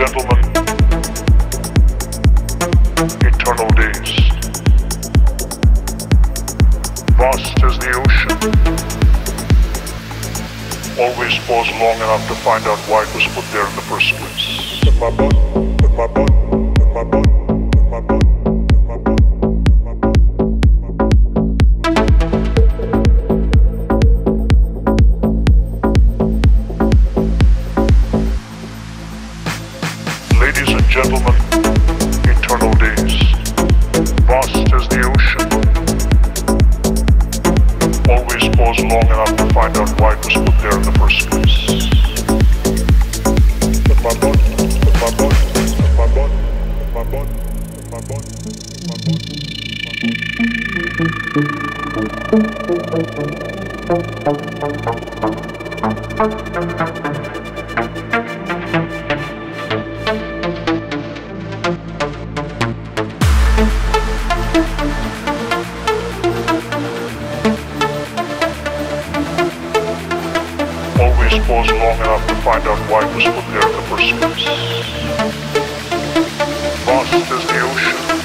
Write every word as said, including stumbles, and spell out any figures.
gentlemen, eternal days, vast as the ocean, always pause long enough to find out why it was put there in the first place. With my butt, with my butt, with my butt, with my butt. Ladies and gentlemen, eternal days, vast as the ocean, always pause long enough to find out why it was put there in the first place. With my butt, with my butt, with my butt, with my butt, with my butt, with my butt, always pause long enough to find out why it was put there in the first place. Vast as the ocean,